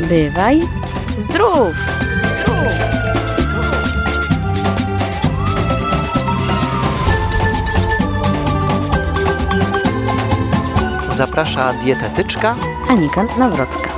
Bywaj zdrów! Zaprasza dietetyczka Anika Nawrocka.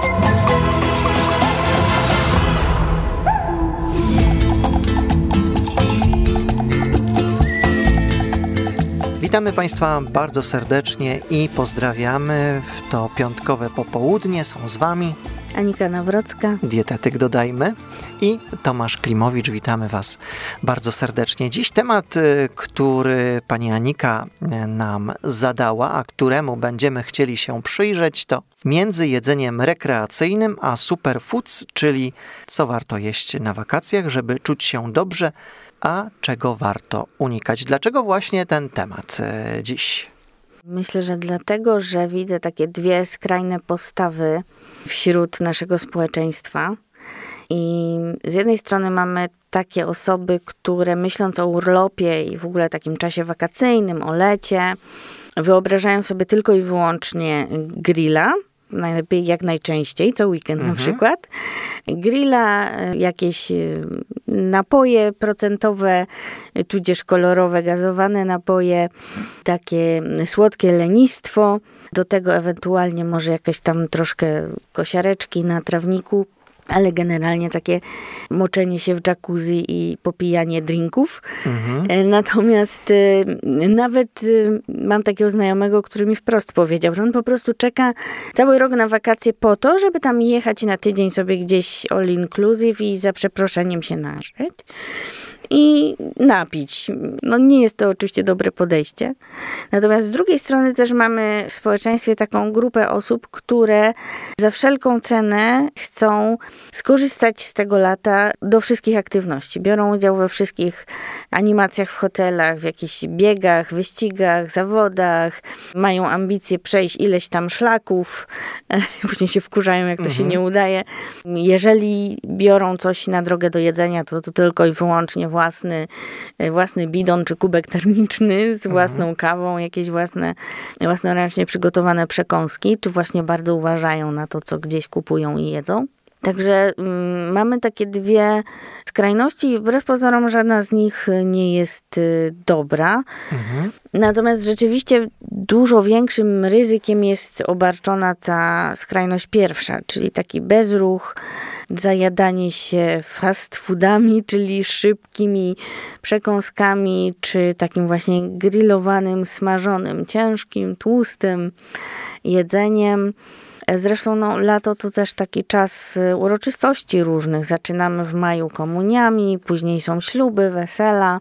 Witamy Państwa bardzo serdecznie i pozdrawiamy w to piątkowe popołudnie. Są z Wami Anika Nawrocka, dietetyk dodajmy, i Tomasz Klimowicz. Witamy Was bardzo serdecznie. Dziś temat, który pani Anika nam zadała, a któremu będziemy chcieli się przyjrzeć, to między jedzeniem rekreacyjnym a superfoods, czyli co warto jeść na wakacjach, żeby czuć się dobrze, a czego warto unikać. Dlaczego właśnie ten temat dziś? Myślę, że dlatego, że widzę takie dwie skrajne postawy wśród naszego społeczeństwa. I z jednej strony mamy takie osoby, które myśląc o urlopie i w ogóle takim czasie wakacyjnym, o lecie, wyobrażają sobie tylko i wyłącznie grilla. Najlepiej jak najczęściej, co weekend na przykład. Grilla, jakieś napoje procentowe, tudzież kolorowe, gazowane napoje, takie słodkie lenistwo. Do tego ewentualnie może jakieś tam troszkę kosiareczki na trawniku, ale generalnie takie moczenie się w jacuzzi i popijanie drinków. Natomiast nawet mam takiego znajomego, który mi wprost powiedział, że on po prostu czeka cały rok na wakacje po to, żeby tam jechać na tydzień sobie gdzieś all inclusive i za przeproszeniem się nażyć i napić. No nie jest to oczywiście dobre podejście. Natomiast z drugiej strony też mamy w społeczeństwie taką grupę osób, które za wszelką cenę chcą skorzystać z tego lata do wszystkich aktywności. Biorą udział we wszystkich animacjach w hotelach, w jakichś biegach, wyścigach, zawodach. Mają ambicje przejść ileś tam szlaków. Później się wkurzają, jak to się nie udaje. Jeżeli biorą coś na drogę do jedzenia, to tylko i wyłącznie własny bidon czy kubek termiczny z własną kawą, jakieś własnoręcznie przygotowane przekąski, czy właśnie bardzo uważają na to, co gdzieś kupują i jedzą. Także mamy takie dwie skrajności i wbrew pozorom żadna z nich nie jest dobra. Natomiast rzeczywiście dużo większym ryzykiem jest obarczona ta skrajność pierwsza, czyli taki bezruch, zajadanie się fast foodami, czyli szybkimi przekąskami, czy takim właśnie grillowanym, smażonym, ciężkim, tłustym jedzeniem. Zresztą lato to też taki czas uroczystości różnych. Zaczynamy w maju komuniami, później są śluby, wesela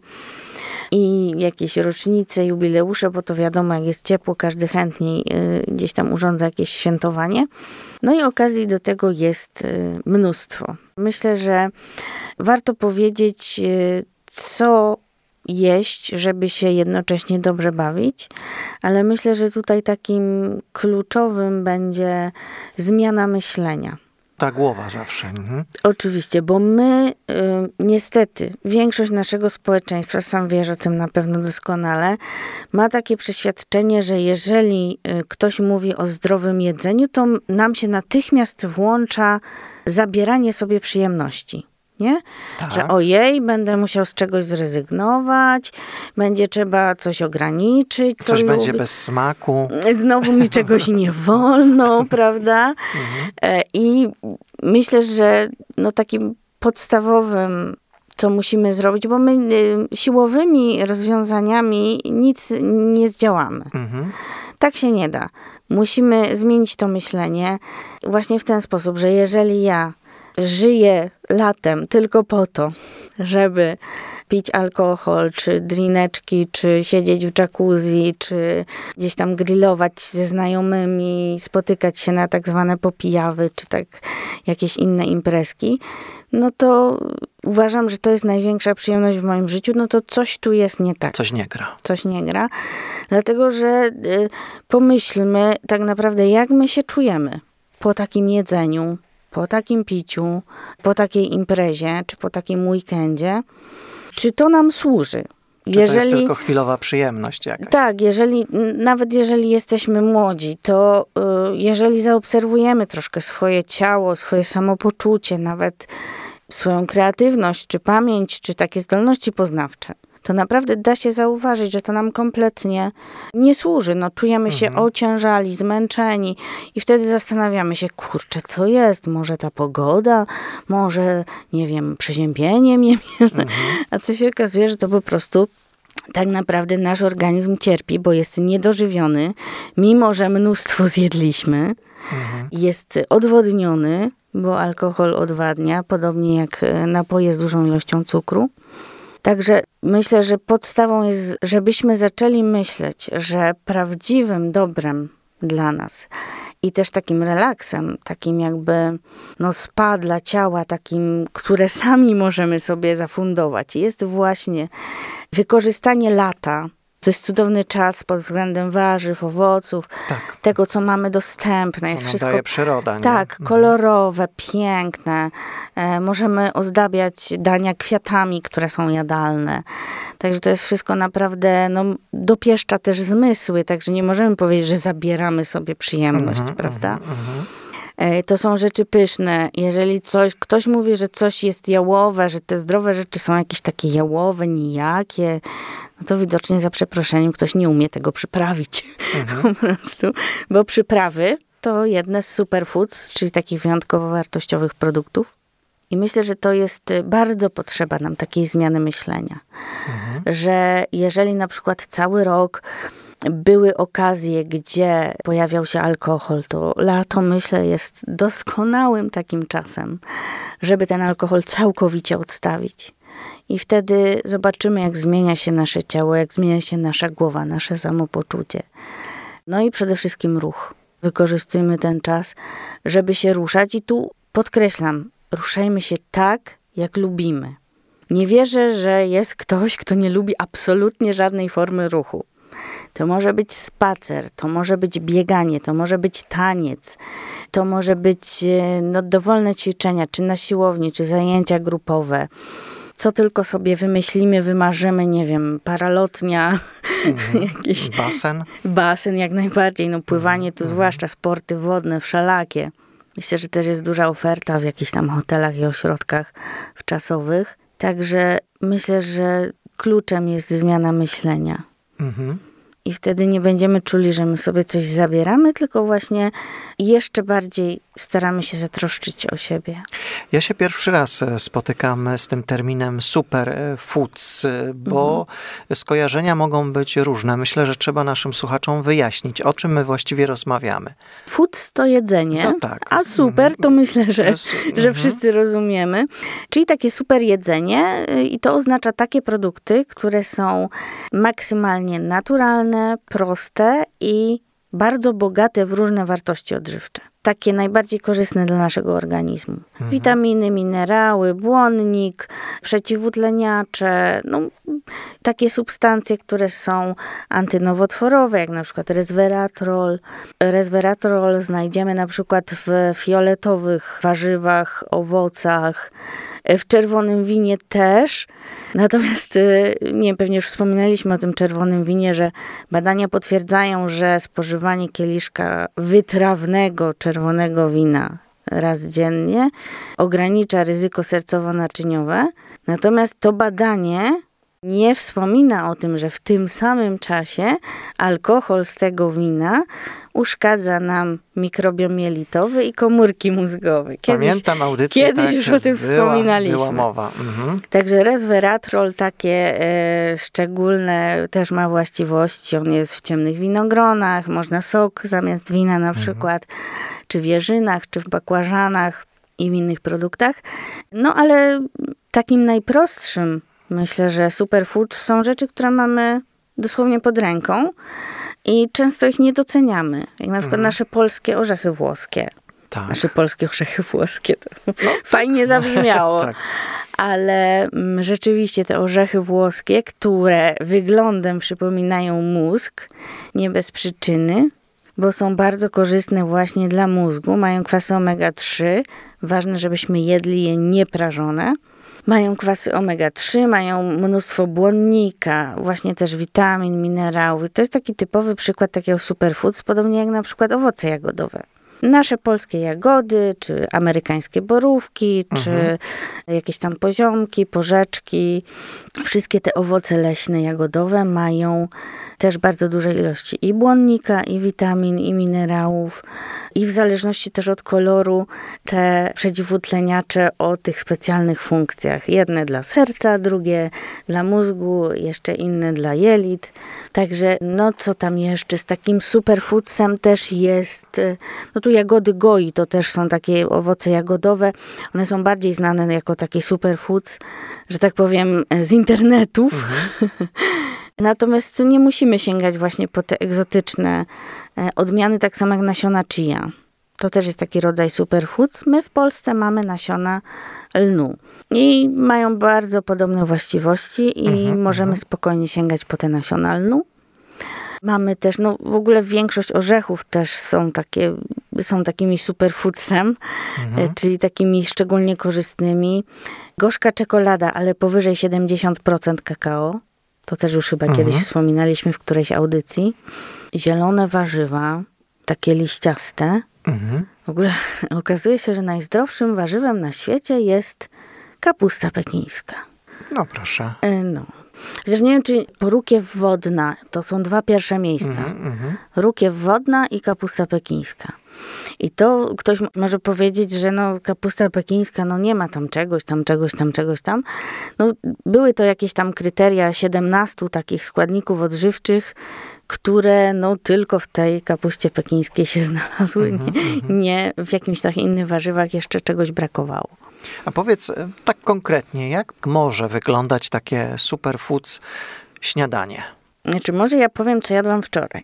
i jakieś rocznice, jubileusze, bo to wiadomo, jak jest ciepło, każdy chętniej gdzieś tam urządza jakieś świętowanie. No i okazji do tego jest mnóstwo. Myślę, że warto powiedzieć, co jeść, żeby się jednocześnie dobrze bawić, ale myślę, że tutaj takim kluczowym będzie zmiana myślenia. Ta głowa zawsze. Oczywiście, bo my niestety, większość naszego społeczeństwa, sam wiesz o tym na pewno doskonale, ma takie przeświadczenie, że jeżeli ktoś mówi o zdrowym jedzeniu, to nam się natychmiast włącza zabieranie sobie przyjemności. Nie? Tak. Że ojej, będę musiał z czegoś zrezygnować, będzie trzeba coś ograniczyć. Coś będzie bez smaku. Znowu mi czegoś nie wolno, prawda? I myślę, że takim podstawowym, co musimy zrobić, bo my siłowymi rozwiązaniami nic nie zdziałamy. Tak się nie da. Musimy zmienić to myślenie właśnie w ten sposób, że jeżeli ja żyję latem tylko po to, żeby pić alkohol, czy drineczki, czy siedzieć w jacuzzi, czy gdzieś tam grillować ze znajomymi, spotykać się na tak zwane popijawy, czy tak jakieś inne imprezki, no to uważam, że to jest największa przyjemność w moim życiu, no to coś tu jest nie tak. Coś nie gra. Coś nie gra, dlatego że pomyślmy tak naprawdę, jak my się czujemy po takim jedzeniu, po takim piciu, po takiej imprezie, czy po takim weekendzie, czy to nam służy? To jest tylko chwilowa przyjemność jakaś. Tak, nawet jeżeli jesteśmy młodzi, to jeżeli zaobserwujemy troszkę swoje ciało, swoje samopoczucie, nawet swoją kreatywność, czy pamięć, czy takie zdolności poznawcze, to naprawdę da się zauważyć, że to nam kompletnie nie służy. No, czujemy się ociężali, zmęczeni i wtedy zastanawiamy się, kurczę, co jest? Może ta pogoda? Może, nie wiem, przeziębienie mnie bierze? A to się okazuje, że to po prostu tak naprawdę nasz organizm cierpi, bo jest niedożywiony, mimo że mnóstwo zjedliśmy. Jest odwodniony, bo alkohol odwadnia, podobnie jak napoje z dużą ilością cukru. Także myślę, że podstawą jest, żebyśmy zaczęli myśleć, że prawdziwym dobrem dla nas i też takim relaksem, takim jakby spa dla ciała, takim, które sami możemy sobie zafundować, jest właśnie wykorzystanie lata. To jest cudowny czas pod względem warzyw, owoców, tego, co mamy dostępne. Jest wszystko daje przyroda, nie? Tak, kolorowe, piękne. Możemy ozdabiać dania kwiatami, które są jadalne. Także to jest wszystko naprawdę, dopieszcza też zmysły, także nie możemy powiedzieć, że zabieramy sobie przyjemność, prawda? To są rzeczy pyszne. Jeżeli ktoś mówi, że coś jest jałowe, że te zdrowe rzeczy są jakieś takie jałowe, nijakie, no to widocznie za przeproszeniem ktoś nie umie tego przyprawić. Po prostu. Bo przyprawy to jedne z superfoods, czyli takich wyjątkowo wartościowych produktów. I myślę, że to jest bardzo potrzeba nam takiej zmiany myślenia. Że jeżeli na przykład cały rok były okazje, gdzie pojawiał się alkohol, to lato, myślę, jest doskonałym takim czasem, żeby ten alkohol całkowicie odstawić. I wtedy zobaczymy, jak zmienia się nasze ciało, jak zmienia się nasza głowa, nasze samopoczucie. No i przede wszystkim ruch. Wykorzystujmy ten czas, żeby się ruszać. I tu podkreślam, ruszajmy się tak, jak lubimy. Nie wierzę, że jest ktoś, kto nie lubi absolutnie żadnej formy ruchu. To może być spacer, to może być bieganie, to może być taniec, to może być dowolne ćwiczenia, czy na siłowni, czy zajęcia grupowe. Co tylko sobie wymyślimy, wymarzymy, nie wiem, paralotnia, jakiś basen jak najbardziej, pływanie, tu zwłaszcza sporty wodne, wszelakie. Myślę, że też jest duża oferta w jakichś tam hotelach i ośrodkach wczasowych. Także myślę, że kluczem jest zmiana myślenia. I wtedy nie będziemy czuli, że my sobie coś zabieramy, tylko właśnie jeszcze bardziej staramy się zatroszczyć o siebie. Ja się pierwszy raz spotykam z tym terminem superfoods, bo skojarzenia mogą być różne. Myślę, że trzeba naszym słuchaczom wyjaśnić, o czym my właściwie rozmawiamy. Foods to jedzenie, to tak. A super to myślę, że wszyscy rozumiemy. Czyli takie super jedzenie i to oznacza takie produkty, które są maksymalnie naturalne, proste i bardzo bogate w różne wartości odżywcze. Takie najbardziej korzystne dla naszego organizmu. Witaminy, minerały, błonnik, przeciwutleniacze, takie substancje, które są antynowotworowe, jak na przykład resveratrol. Resveratrol znajdziemy na przykład w fioletowych warzywach, owocach, w czerwonym winie też. Natomiast, nie wiem, pewnie już wspominaliśmy o tym czerwonym winie, że badania potwierdzają, że spożywanie kieliszka wytrawnego czerwonego wina raz dziennie ogranicza ryzyko sercowo-naczyniowe. Natomiast to badanie nie wspomina o tym, że w tym samym czasie alkohol z tego wina uszkadza nam mikrobiom jelitowy i komórki mózgowe. Pamiętam audycję. Kiedyś już o tym wspominaliśmy. Była mowa. Także resveratrol, takie szczególne też ma właściwości. On jest w ciemnych winogronach, można sok zamiast wina na przykład, czy w jeżynach, czy w bakłażanach i w innych produktach. Ale takim najprostszym, myślę, że superfood są rzeczy, które mamy dosłownie pod ręką i często ich nie doceniamy. Jak na przykład nasze polskie orzechy włoskie. Tak. Nasze polskie orzechy włoskie. To fajnie zabrzmiało. Tak. Ale rzeczywiście te orzechy włoskie, które wyglądem przypominają mózg, nie bez przyczyny, bo są bardzo korzystne właśnie dla mózgu. Mają kwasy omega-3. Ważne, żebyśmy jedli je nieprażone. Mają kwasy omega-3, mają mnóstwo błonnika, właśnie też witamin, minerałów. To jest taki typowy przykład takiego superfoods, podobnie jak na przykład owoce jagodowe. Nasze polskie jagody, czy amerykańskie borówki, czy jakieś tam poziomki, porzeczki. Wszystkie te owoce leśne, jagodowe mają też bardzo duże ilości i błonnika, i witamin, i minerałów. I w zależności też od koloru te przeciwutleniacze o tych specjalnych funkcjach. Jedne dla serca, drugie dla mózgu, jeszcze inne dla jelit. Także no co tam jeszcze z takim superfoodsem też jest, no tu jagody goi, to też są takie owoce jagodowe. One są bardziej znane jako takie superfoods, że tak powiem, z internetów. Natomiast nie musimy sięgać właśnie po te egzotyczne odmiany, tak samo jak nasiona chia. To też jest taki rodzaj superfoods. My w Polsce mamy nasiona lnu. I mają bardzo podobne właściwości i możemy spokojnie sięgać po te nasiona lnu. Mamy też, no w ogóle większość orzechów też są takimi superfoodsem, czyli takimi szczególnie korzystnymi. Gorzka czekolada, ale powyżej 70% kakao. To też już chyba kiedyś wspominaliśmy w którejś audycji. Zielone warzywa, takie liściaste. W ogóle okazuje się, że najzdrowszym warzywem na świecie jest kapusta pekińska. No proszę. No. Chociaż nie wiem, czy rukiew wodna to są dwa pierwsze miejsca. Rukiew wodna i kapusta pekińska. I to ktoś może powiedzieć, że no kapusta pekińska, no nie ma tam czegoś tam. No były to jakieś tam kryteria 17 takich składników odżywczych, które no tylko w tej kapuście pekińskiej się znalazły. Nie w jakimś tak innych warzywach jeszcze czegoś brakowało. A powiedz tak konkretnie, jak może wyglądać takie superfoods śniadanie? Znaczy, może ja powiem, co jadłam wczoraj.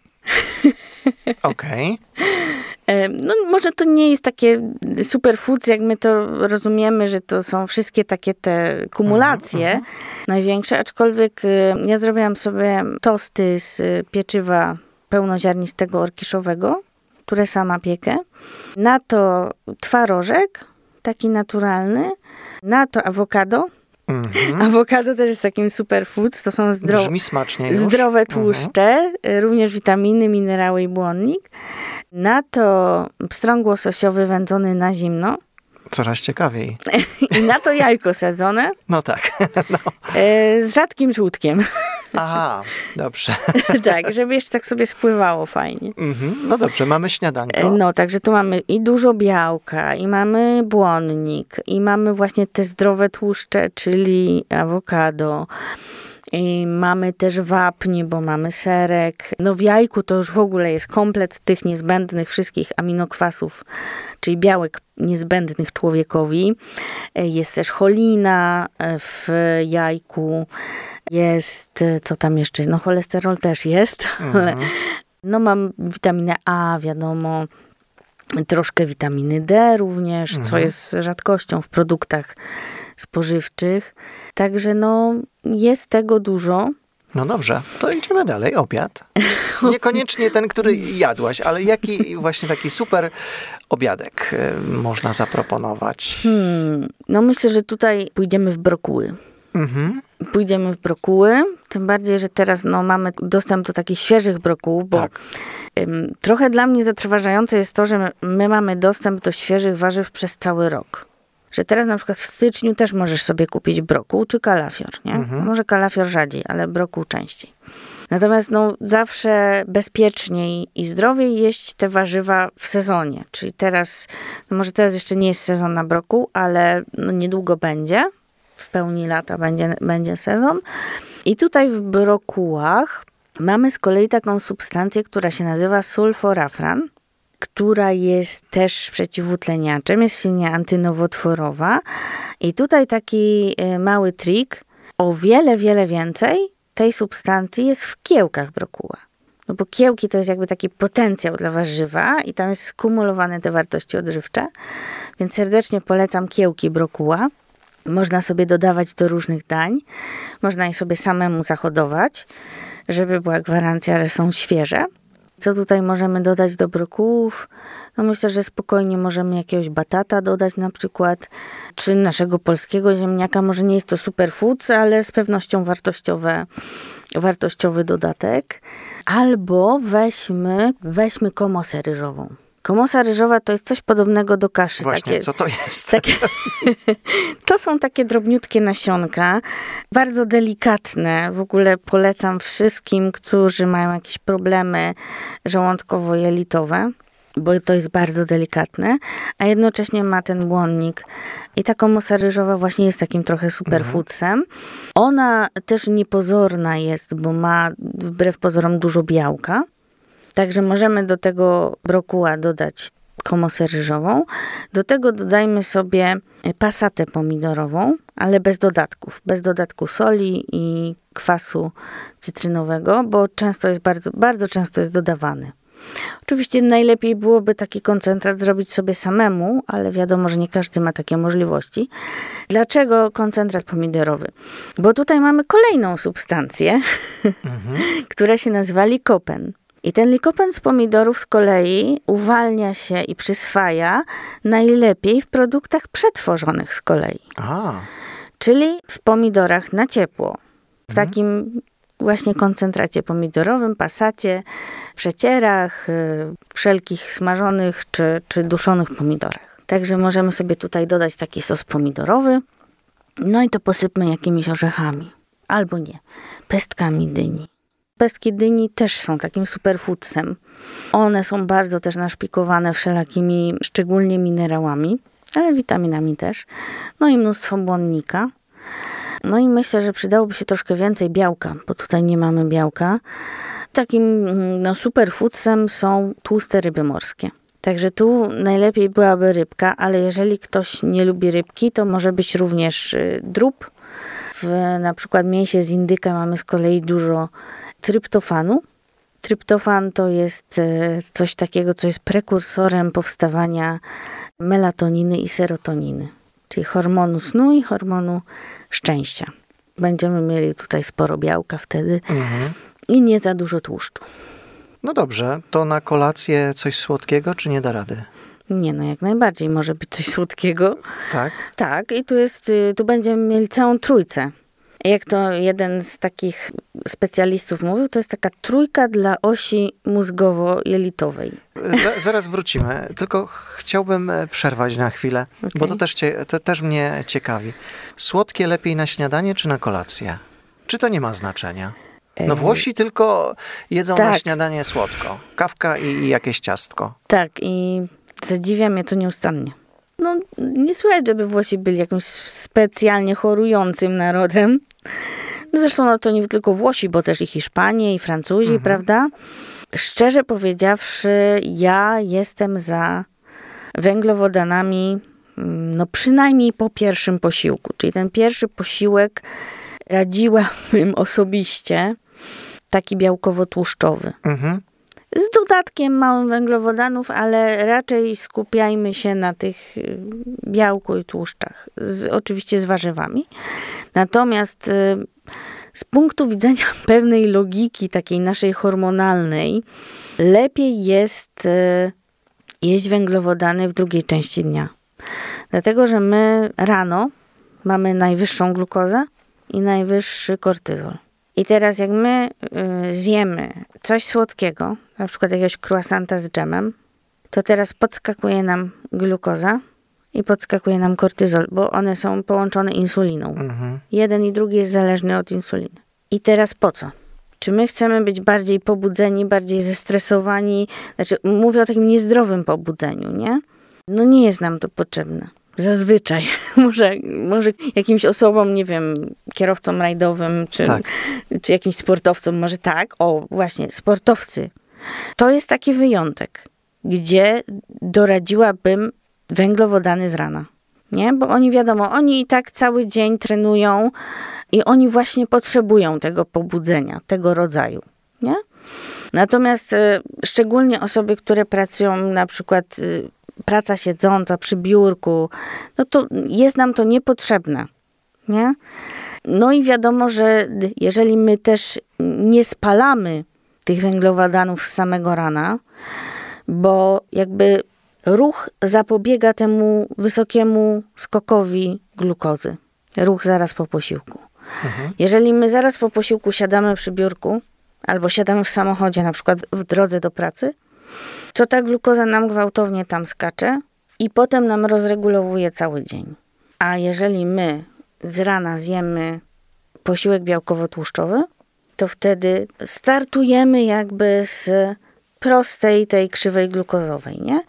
Okej. No może to nie jest takie superfoods, jak my to rozumiemy, że to są wszystkie takie te kumulacje największe, aczkolwiek ja zrobiłam sobie tosty z pieczywa pełnoziarnistego orkiszowego, które sama piekę. Na to twarożek, taki naturalny, na to awokado. Awokado też jest takim superfoods, to są Brzmi smacznie już. zdrowe tłuszcze, również witaminy, minerały i błonnik. Na to pstrąg łososiowy wędzony na zimno. Coraz ciekawiej. I na to jajko sadzone. No tak. No. Z rzadkim żółtkiem. Aha, dobrze. Tak, żeby jeszcze tak sobie spływało fajnie. No dobrze, mamy śniadanko. No, także tu mamy i dużo białka, i mamy błonnik, i mamy właśnie te zdrowe tłuszcze, czyli awokado. I mamy też wapń, bo mamy serek. No w jajku to już w ogóle jest komplet tych niezbędnych wszystkich aminokwasów, czyli białek niezbędnych człowiekowi. Jest też cholina w jajku. Jest, co tam jeszcze? No cholesterol też jest, ale no mam witaminę A, wiadomo. Troszkę witaminy D również, co jest rzadkością w produktach spożywczych. Także no jest tego dużo. No dobrze, to idziemy dalej. Obiad. Niekoniecznie ten, który jadłaś, ale jaki właśnie taki super obiadek można zaproponować? No myślę, że tutaj pójdziemy w brokuły. Pójdziemy w brokuły, tym bardziej, że teraz no, mamy dostęp do takich świeżych brokułów, bo trochę dla mnie zatrważające jest to, że my mamy dostęp do świeżych warzyw przez cały rok. Że teraz na przykład w styczniu też możesz sobie kupić brokuł czy kalafior, nie? Może kalafior rzadziej, ale brokuł częściej. Natomiast no, zawsze bezpieczniej i zdrowiej jeść te warzywa w sezonie. Czyli teraz, no może teraz jeszcze nie jest sezon na brokuł, ale no, niedługo będzie. W pełni lata będzie sezon. I tutaj w brokułach mamy z kolei taką substancję, która się nazywa sulforafran, która jest też przeciwutleniaczem, jest silnie antynowotworowa. I tutaj taki mały trik, o wiele, wiele więcej tej substancji jest w kiełkach brokuła. No bo kiełki to jest jakby taki potencjał dla warzywa i tam jest skumulowane te wartości odżywcze. Więc serdecznie polecam kiełki brokuła. Można sobie dodawać do różnych dań. Można je sobie samemu zahodować, żeby była gwarancja, że są świeże. Co tutaj możemy dodać do brokułów? No myślę, że spokojnie możemy jakiegoś batata dodać na przykład, czy naszego polskiego ziemniaka. Może nie jest to superfood, ale z pewnością wartościowy dodatek. Albo weźmy komosę ryżową. Komosa ryżowa to jest coś podobnego do kaszy. Właśnie, co to jest? To są takie drobniutkie nasionka, bardzo delikatne. W ogóle polecam wszystkim, którzy mają jakieś problemy żołądkowo-jelitowe, bo to jest bardzo delikatne, a jednocześnie ma ten błonnik. I ta komosa ryżowa właśnie jest takim trochę superfoodsem. Ona też niepozorna jest, bo ma wbrew pozorom dużo białka. Także możemy do tego brokuła dodać komosę ryżową. Do tego dodajmy sobie passatę pomidorową, ale bez dodatków. Bez dodatku soli i kwasu cytrynowego, bo często jest bardzo często jest dodawany. Oczywiście najlepiej byłoby taki koncentrat zrobić sobie samemu, ale wiadomo, że nie każdy ma takie możliwości. Dlaczego koncentrat pomidorowy? Bo tutaj mamy kolejną substancję, która się nazywa likopen. I ten likopen z pomidorów z kolei uwalnia się i przyswaja najlepiej w produktach przetworzonych z kolei. Czyli w pomidorach na ciepło. W takim właśnie koncentracie pomidorowym, passacie, przecierach, wszelkich smażonych czy duszonych pomidorach. Także możemy sobie tutaj dodać taki sos pomidorowy. No i to posypmy jakimiś orzechami. Albo nie, pestkami dyni. Pestki dyni też są takim superfoodsem. One są bardzo też naszpikowane wszelakimi, szczególnie minerałami, ale witaminami też. No i mnóstwo błonnika. No i myślę, że przydałoby się troszkę więcej białka, bo tutaj nie mamy białka. Takim superfoodsem są tłuste ryby morskie. Także tu najlepiej byłaby rybka, ale jeżeli ktoś nie lubi rybki, to może być również drób. W na przykład mięsie z indyka mamy z kolei dużo tryptofanu. Tryptofan to jest coś takiego, co jest prekursorem powstawania melatoniny i serotoniny, czyli hormonu snu i hormonu szczęścia. Będziemy mieli tutaj sporo białka wtedy i nie za dużo tłuszczu. No dobrze, to na kolację coś słodkiego, czy nie da rady? Nie, no jak najbardziej może być coś słodkiego. Tak? Tak, i tu będziemy mieli całą trójcę. Jak to jeden z takich specjalistów mówił, to jest taka trójka dla osi mózgowo-jelitowej. Zaraz wrócimy, tylko chciałbym przerwać na chwilę, bo to też mnie ciekawi. Słodkie lepiej na śniadanie czy na kolację? Czy to nie ma znaczenia? No Włosi tylko jedzą na śniadanie słodko. Kawka i jakieś ciastko. Tak, i zadziwia mnie to nieustannie. No, nie słychać, żeby Włosi byli jakimś specjalnie chorującym narodem. No zresztą to nie tylko Włosi, bo też i Hiszpanie, i Francuzi, prawda? Szczerze powiedziawszy, ja jestem za węglowodanami, no przynajmniej po pierwszym posiłku. Czyli ten pierwszy posiłek radziłabym osobiście taki białkowo-tłuszczowy. Z dodatkiem małym węglowodanów, ale raczej skupiajmy się na tych białku i tłuszczach. Oczywiście z warzywami. Natomiast z punktu widzenia pewnej logiki takiej naszej hormonalnej, lepiej jest jeść węglowodany w drugiej części dnia. Dlatego, że my rano mamy najwyższą glukozę i najwyższy kortyzol. I teraz jak my zjemy coś słodkiego, na przykład jakiegoś croissanta z dżemem, to teraz podskakuje nam glukoza i podskakuje nam kortyzol, bo one są połączone insuliną. Jeden i drugi jest zależny od insuliny. I teraz po co? Czy my chcemy być bardziej pobudzeni, bardziej zestresowani? Znaczy, mówię o takim niezdrowym pobudzeniu, nie? No nie jest nam to potrzebne. Zazwyczaj. Może jakimś osobom, nie wiem, kierowcom rajdowym, czy jakimś sportowcom, może tak. O, właśnie, sportowcy. To jest taki wyjątek, gdzie doradziłabym węglowodany z rana. Nie? Bo oni wiadomo, oni i tak cały dzień trenują i oni właśnie potrzebują tego pobudzenia, tego rodzaju. Nie? Natomiast szczególnie osoby, które pracują na przykład praca siedząca przy biurku, no to jest nam to niepotrzebne. Nie? No i wiadomo, że jeżeli my też nie spalamy tych węglowodanów z samego rana, bo jakby ruch zapobiega temu wysokiemu skokowi glukozy. Ruch zaraz po posiłku. Jeżeli my zaraz po posiłku siadamy przy biurku, albo siadamy w samochodzie, na przykład w drodze do pracy, to ta glukoza nam gwałtownie tam skacze i potem nam rozregulowuje cały dzień. A jeżeli my z rana zjemy posiłek białkowo-tłuszczowy, to wtedy startujemy jakby z prostej tej krzywej glukozowej, nie?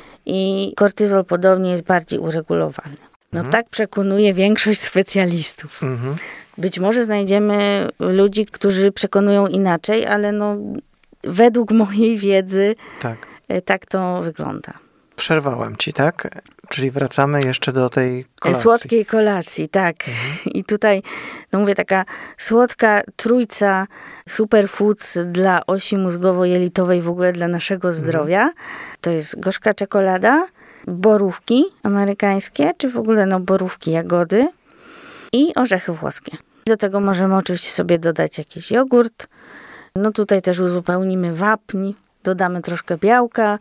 I kortyzol podobnie jest bardziej uregulowany. No tak przekonuje większość specjalistów. Być może znajdziemy ludzi, którzy przekonują inaczej, ale no według mojej wiedzy tak to wygląda. Przerwałem ci, tak? Czyli wracamy jeszcze do tej kolacji. Słodkiej kolacji, tak. I tutaj, no mówię, taka słodka trójca superfoods dla osi mózgowo-jelitowej, w ogóle dla naszego zdrowia. To jest gorzka czekolada, borówki amerykańskie, czy w ogóle no borówki, jagody i orzechy włoskie. Do tego możemy oczywiście sobie dodać jakiś jogurt. No tutaj też uzupełnimy wapń, dodamy troszkę białka.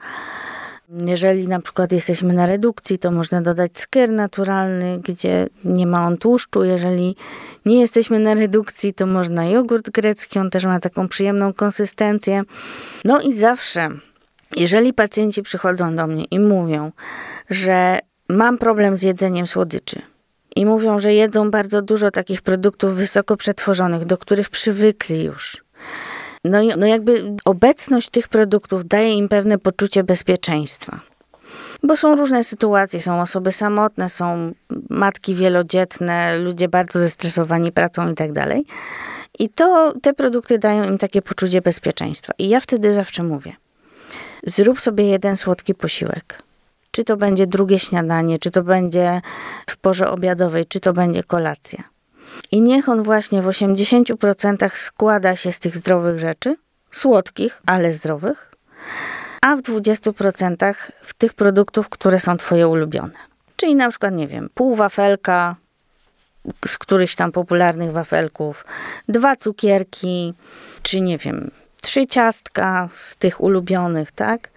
Jeżeli na przykład jesteśmy na redukcji, to można dodać skyr naturalny, gdzie nie ma on tłuszczu. Jeżeli nie jesteśmy na redukcji, to można jogurt grecki, on też ma taką przyjemną konsystencję. No i zawsze, jeżeli pacjenci przychodzą do mnie i mówią, że mam problem z jedzeniem słodyczy i mówią, że jedzą bardzo dużo takich produktów wysoko przetworzonych, do których przywykli już, no jakby obecność tych produktów daje im pewne poczucie bezpieczeństwa. Bo są różne sytuacje, są osoby samotne, są matki wielodzietne, ludzie bardzo zestresowani pracą i tak dalej. I te produkty dają im takie poczucie bezpieczeństwa. I ja wtedy zawsze mówię, zrób sobie jeden słodki posiłek. Czy to będzie drugie śniadanie, czy to będzie w porze obiadowej, czy to będzie kolacja. I niech on właśnie w 80% składa się z tych zdrowych rzeczy, słodkich, ale zdrowych, a w 20% w tych produktów, które są twoje ulubione. Czyli na przykład, nie wiem, pół wafelka z którychś tam popularnych wafelków, 2 cukierki, czy nie wiem, 3 ciastka z tych ulubionych, tak?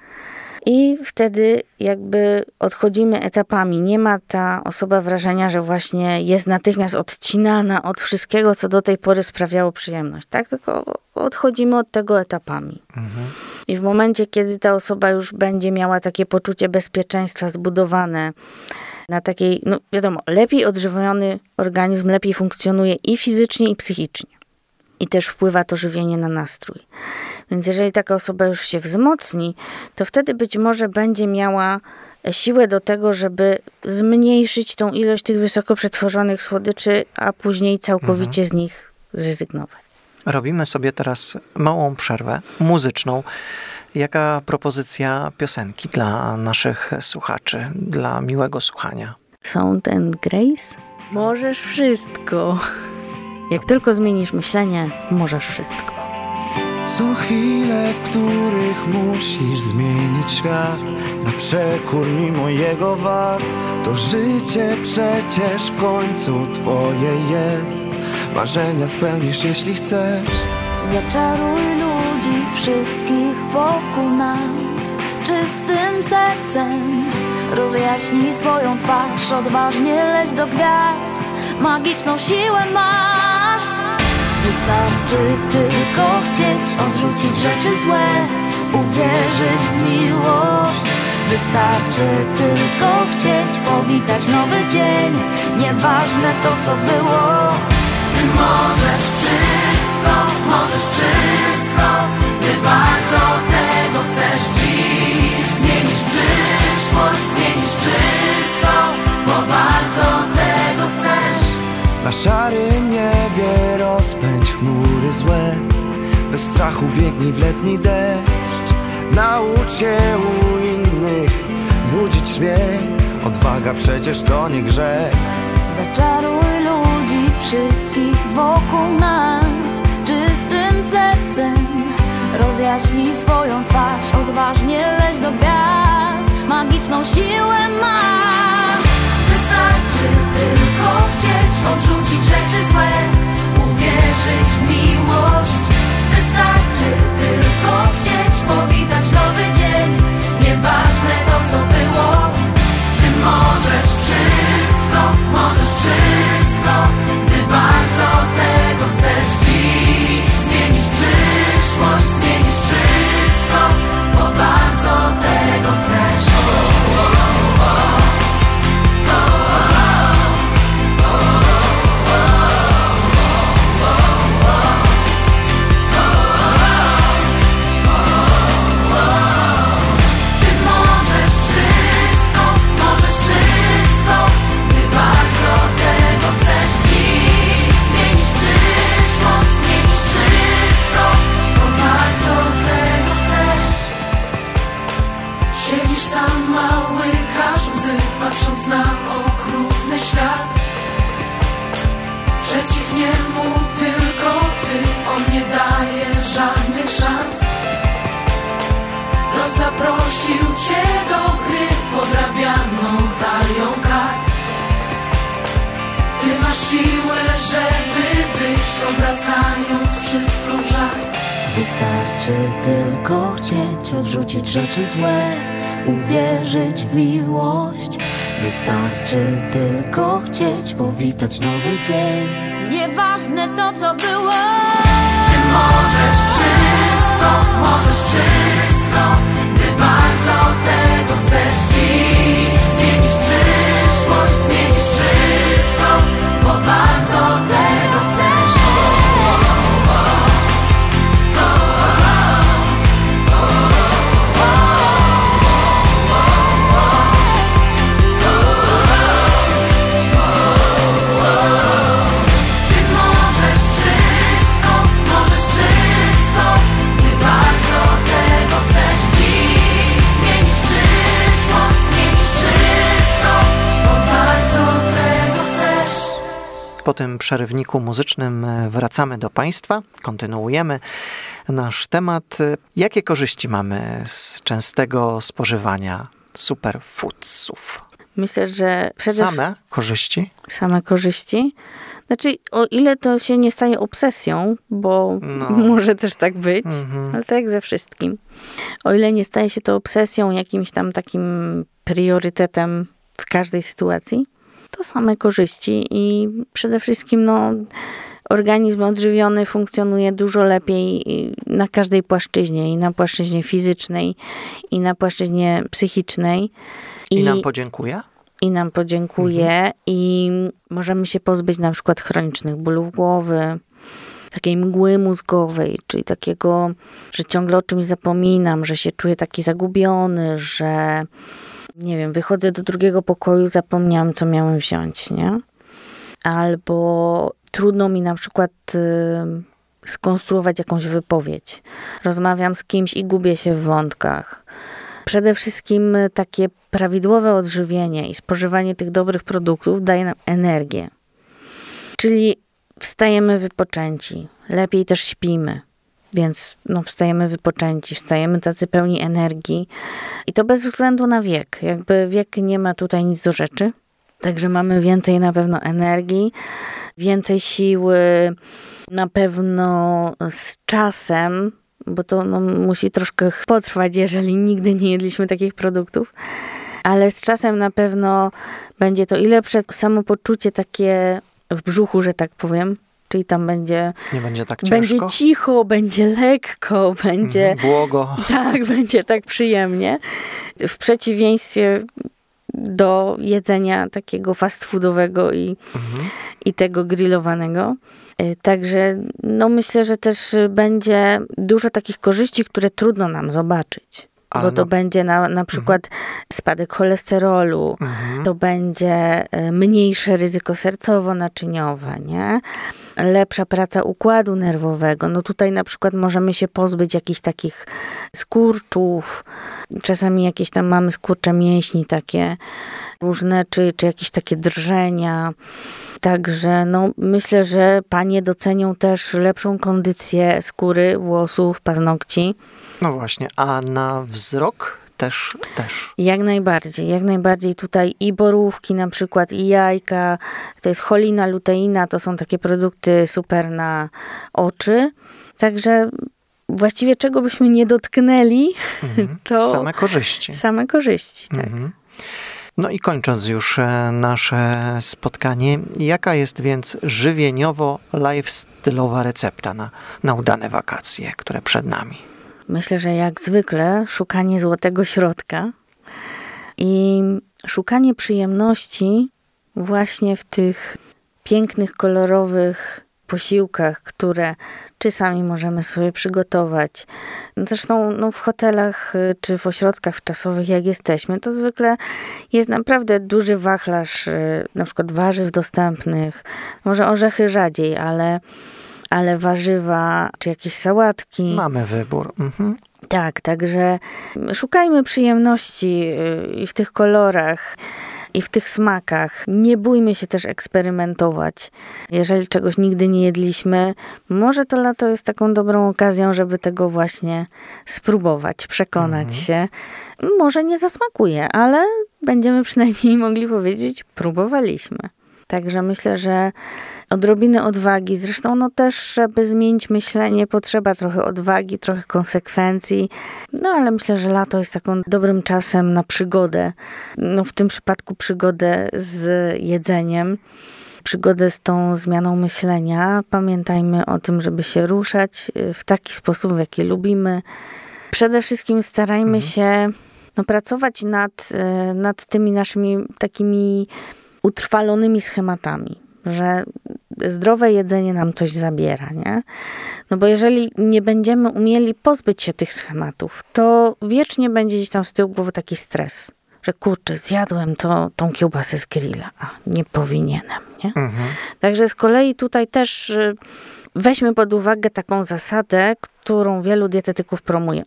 I wtedy jakby odchodzimy etapami. Nie ma ta osoba wrażenia, że właśnie jest natychmiast odcinana od wszystkiego, co do tej pory sprawiało przyjemność, tak? Tylko odchodzimy od tego etapami. I w momencie, kiedy ta osoba już będzie miała takie poczucie bezpieczeństwa zbudowane na takiej, no wiadomo, lepiej odżywiony organizm lepiej funkcjonuje i fizycznie, i psychicznie. I też wpływa to żywienie na nastrój. Więc jeżeli taka osoba już się wzmocni, to wtedy być może będzie miała siłę do tego, żeby zmniejszyć tą ilość tych wysoko przetworzonych słodyczy, a później całkowicie z nich zrezygnować. Robimy sobie teraz małą przerwę muzyczną. Jaka propozycja piosenki dla naszych słuchaczy, dla miłego słuchania? Sound and Grace? Możesz wszystko. Jak tylko zmienisz myślenie, możesz wszystko. Są chwile, w których musisz zmienić świat na przekór mimo jego wad. To życie przecież w końcu twoje jest. Marzenia spełnisz, jeśli chcesz. Zaczaruj ludzi wszystkich wokół nas czystym sercem. Rozjaśnij swoją twarz, odważnie leć do gwiazd. Magiczną siłę masz. Wystarczy tylko chcieć odrzucić rzeczy złe, uwierzyć w miłość. Wystarczy tylko chcieć powitać nowy dzień. Nieważne to, co było. Ty możesz wszystko, gdy bardzo tego chcesz dziś. Zmienisz przyszłość, zmienisz wszystko, bo bardzo tego chcesz. Na szarym niebie rozpędź chmury złe. Bez strachu biegnij w letni deszcz. Naucz się u innych budzić śmiech. Odwaga przecież to nie grzech. Zaczaruj ludzi wszystkich wokół nas czystym sercem. Rozjaśnij swoją twarz, odważnie leć do gwiazd. Magiczną siłę masz. Wystarczy tylko chcieć odrzucić rzeczy złe, uwierzyć w miłość. Wystarczy tylko daje żadnych szans. Los zaprosił cię do gry podrabianą talią kart. Ty masz siłę, żeby wyjść, obracając wszystko w żart. Wystarczy tylko chcieć odrzucić rzeczy złe, uwierzyć w miłość. Wystarczy tylko chcieć powitać nowy dzień. Nieważne to, co było. Ty możesz wszystko, gdy bardzo tego chcesz dziś. Zmienisz przyszłość, zmienisz wszystko, bo bardzo tego chcesz. Po tym przerywniku muzycznym wracamy do Państwa, kontynuujemy nasz temat. Jakie korzyści mamy z częstego spożywania superfoodsów? Myślę, że Same korzyści? Same korzyści. Znaczy, o ile to się nie staje obsesją, bo może też tak być, ale tak jak ze wszystkim. O ile nie staje się to obsesją, jakimś tam takim priorytetem w każdej sytuacji, to same korzyści i przede wszystkim organizm odżywiony funkcjonuje dużo lepiej na każdej płaszczyźnie, i na płaszczyźnie fizycznej, i na płaszczyźnie psychicznej. I nam podziękuje? I nam podziękuje i możemy się pozbyć na przykład chronicznych bólów głowy, takiej mgły mózgowej, czyli takiego, że ciągle o czymś zapominam, że się czuję taki zagubiony, że nie wiem, wychodzę do drugiego pokoju, zapomniałam, co miałem wziąć, nie? Albo trudno mi na przykład skonstruować jakąś wypowiedź. Rozmawiam z kimś i gubię się w wątkach. Przede wszystkim takie prawidłowe odżywienie i spożywanie tych dobrych produktów daje nam energię. Czyli wstajemy wypoczęci, lepiej też śpimy. Więc wstajemy wypoczęci, wstajemy tacy pełni energii. I to bez względu na wiek. Jakby wiek nie ma tutaj nic do rzeczy. Także mamy więcej na pewno energii, więcej siły, na pewno z czasem, bo to musi troszkę potrwać, jeżeli nigdy nie jedliśmy takich produktów. Ale z czasem na pewno będzie to i lepsze samopoczucie takie w brzuchu, że tak powiem. Czyli tam będzie... Nie będzie tak ciężko? Będzie cicho, będzie lekko, będzie... Błogo. Tak, będzie tak przyjemnie. W przeciwieństwie do jedzenia takiego fast foodowego i tego grillowanego. Także myślę, że też będzie dużo takich korzyści, które trudno nam zobaczyć. Bo to będzie na przykład spadek cholesterolu, to będzie mniejsze ryzyko sercowo-naczyniowe, nie? Lepsza praca układu nerwowego. Tutaj na przykład możemy się pozbyć jakichś takich skurczów, czasami jakieś tam mamy skurcze mięśni takie różne, czy jakieś takie drżenia. Także myślę, że panie docenią też lepszą kondycję skóry, włosów, paznokci. No właśnie, a na wzrok też? Jak najbardziej tutaj i borówki na przykład, i jajka, to jest cholina, luteina, to są takie produkty super na oczy. Także właściwie czego byśmy nie dotknęli, to... Same korzyści, tak. No i kończąc już nasze spotkanie, jaka jest więc żywieniowo-lifestyle'owa recepta na udane wakacje, które przed nami? Myślę, że jak zwykle szukanie złotego środka i szukanie przyjemności właśnie w tych pięknych, kolorowych posiłkach, które czy sami możemy sobie przygotować. Zresztą w hotelach czy w ośrodkach wczasowych, jak jesteśmy, to zwykle jest naprawdę duży wachlarz na przykład warzyw dostępnych. Może orzechy rzadziej, ale warzywa czy jakieś sałatki. Mamy wybór. Tak, także szukajmy przyjemności i w tych kolorach i w tych smakach. Nie bójmy się też eksperymentować. Jeżeli czegoś nigdy nie jedliśmy, może to lato jest taką dobrą okazją, żeby tego właśnie spróbować, przekonać się. Może nie zasmakuje, ale będziemy przynajmniej mogli powiedzieć, próbowaliśmy. Także myślę, że odrobinę odwagi. Zresztą no też, żeby zmienić myślenie, potrzeba trochę odwagi, trochę konsekwencji. No ale myślę, że lato jest taką dobrym czasem na przygodę. No w tym przypadku przygodę z jedzeniem. Przygodę z tą zmianą myślenia. Pamiętajmy o tym, żeby się ruszać w taki sposób, w jaki lubimy. Przede wszystkim starajmy się pracować nad tymi naszymi takimi utrwalonymi schematami, że zdrowe jedzenie nam coś zabiera, nie? No bo jeżeli nie będziemy umieli pozbyć się tych schematów, to wiecznie będzie gdzieś tam z tyłu głowy taki stres, że kurczę, zjadłem tą kiełbasę z grilla, a nie powinienem, nie? Także z kolei tutaj też weźmy pod uwagę taką zasadę, którą wielu dietetyków promuje,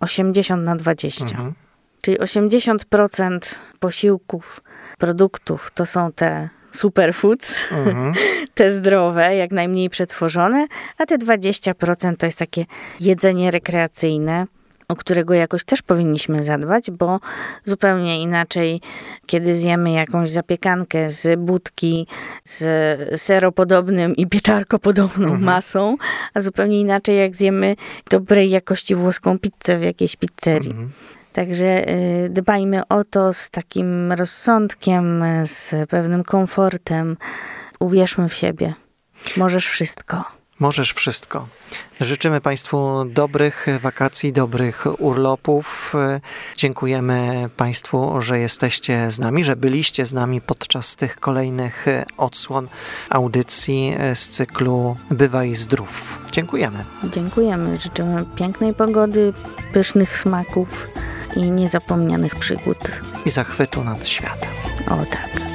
80/20. Czyli 80% posiłków, produktów to są te superfoods, te zdrowe, jak najmniej przetworzone, a te 20% to jest takie jedzenie rekreacyjne, o którego jakoś też powinniśmy zadbać, bo zupełnie inaczej, kiedy zjemy jakąś zapiekankę z budki z seropodobnym i pieczarkopodobną masą, a zupełnie inaczej jak zjemy dobrej jakości włoską pizzę w jakiejś pizzerii. Także dbajmy o to z takim rozsądkiem, z pewnym komfortem. Uwierzmy w siebie. Możesz wszystko. Możesz wszystko. Życzymy Państwu dobrych wakacji, dobrych urlopów. Dziękujemy Państwu, że jesteście z nami, że byliście z nami podczas tych kolejnych odsłon audycji z cyklu Bywaj zdrów. Dziękujemy. Dziękujemy. Życzymy pięknej pogody, pysznych smaków i niezapomnianych przygód. I zachwytu nad światem. O tak.